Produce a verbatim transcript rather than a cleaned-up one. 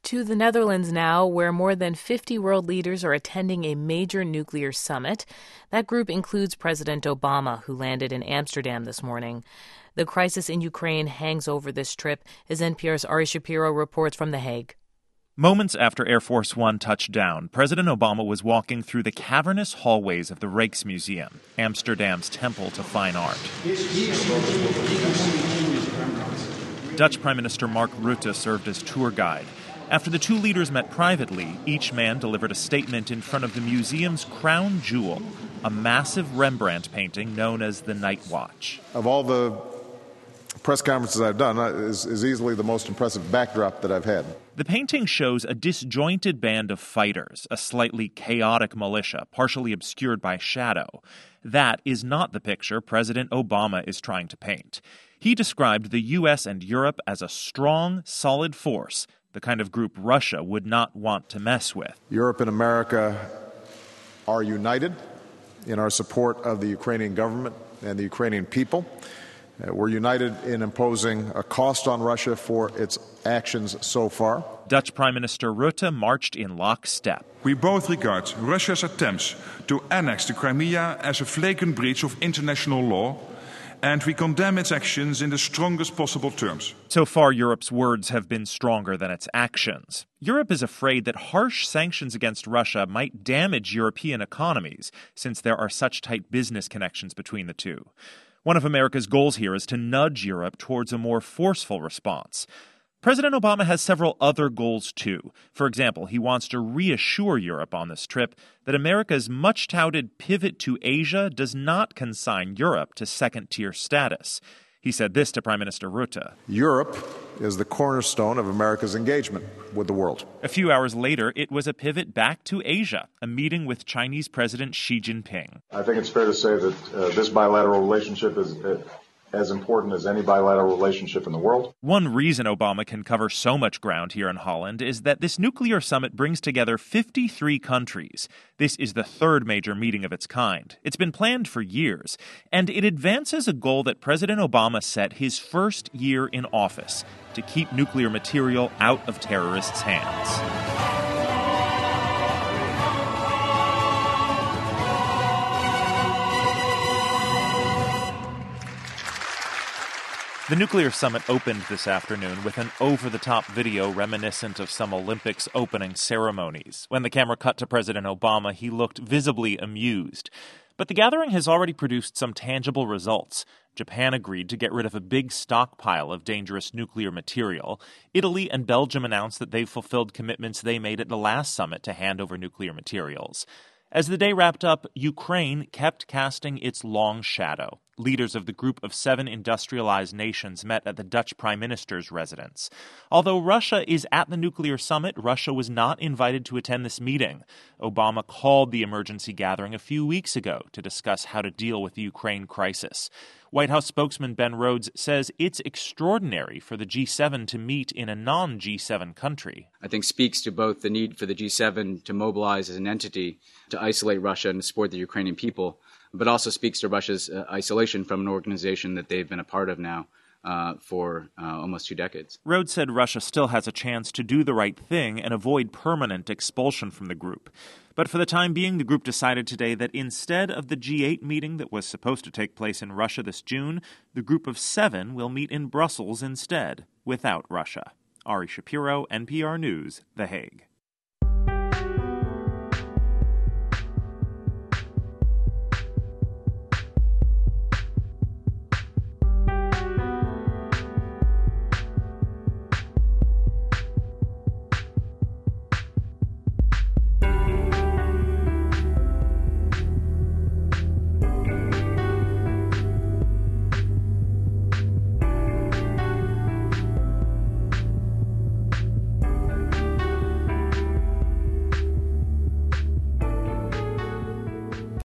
To the Netherlands now, where more than fifty world leaders are attending a major nuclear summit. That group includes President Obama, who landed in Amsterdam this morning. The crisis in Ukraine hangs over this trip, as N P R's Ari Shapiro reports from The Hague. Moments after Air Force One touched down, President Obama was walking through the cavernous hallways of the Rijksmuseum, Amsterdam's temple to fine art. Dutch Prime Minister Mark Rutte served as tour guide. After the two leaders met privately, each man delivered a statement in front of the museum's crown jewel, a massive Rembrandt painting known as the Night Watch. Of all the press conferences I've done, is, is easily the most impressive backdrop that I've had. The painting shows a disjointed band of fighters, a slightly chaotic militia, partially obscured by shadow. That is not the picture President Obama is trying to paint. He described the U S and Europe as a strong, solid force, the kind of group Russia would not want to mess with. Europe and America are united in our support of the Ukrainian government and the Ukrainian people. Uh, we're united in imposing a cost on Russia for its actions so far. Dutch Prime Minister Rutte marched in lockstep. We both regard Russia's attempts to annex the Crimea as a flagrant breach of international law, and we condemn its actions in the strongest possible terms. So far, Europe's words have been stronger than its actions. Europe is afraid that harsh sanctions against Russia might damage European economies, since there are such tight business connections between the two. One of America's goals here is to nudge Europe towards a more forceful response. President Obama has several other goals, too. For example, he wants to reassure Europe on this trip that America's much-touted pivot to Asia does not consign Europe to second-tier status. He said this to Prime Minister Rutte. Europe is the cornerstone of America's engagement with the world. A few hours later, it was a pivot back to Asia, a meeting with Chinese President Xi Jinping. I think it's fair to say that uh, this bilateral relationship is uh, as important as any bilateral relationship in the world. One reason Obama can cover so much ground here in Holland is that this nuclear summit brings together fifty-three countries. This is the third major meeting of its kind. It's been planned for years, and it advances a goal that President Obama set his first year in office, to keep nuclear material out of terrorists' hands. The nuclear summit opened this afternoon with an over-the-top video reminiscent of some Olympics opening ceremonies. When the camera cut to President Obama, he looked visibly amused. But the gathering has already produced some tangible results. Japan agreed to get rid of a big stockpile of dangerous nuclear material. Italy and Belgium announced that they've fulfilled commitments they made at the last summit to hand over nuclear materials. As the day wrapped up, Ukraine kept casting its long shadow. Leaders of the group of seven industrialized nations met at the Dutch Prime Minister's residence. Although Russia is at the nuclear summit, Russia was not invited to attend this meeting. Obama called the emergency gathering a few weeks ago to discuss how to deal with the Ukraine crisis. White House spokesman Ben Rhodes says it's extraordinary for the G seven to meet in a non-G seven country. I think speaks to both the need for the G seven to mobilize as an entity to isolate Russia and to support the Ukrainian people, but also speaks to Russia's uh, isolation from an organization that they've been a part of now uh, for uh, almost two decades. Rhodes said Russia still has a chance to do the right thing and avoid permanent expulsion from the group. But for the time being, the group decided today that instead of the G eight meeting that was supposed to take place in Russia this June, the group of seven will meet in Brussels instead, without Russia. Ari Shapiro, N P R News, The Hague.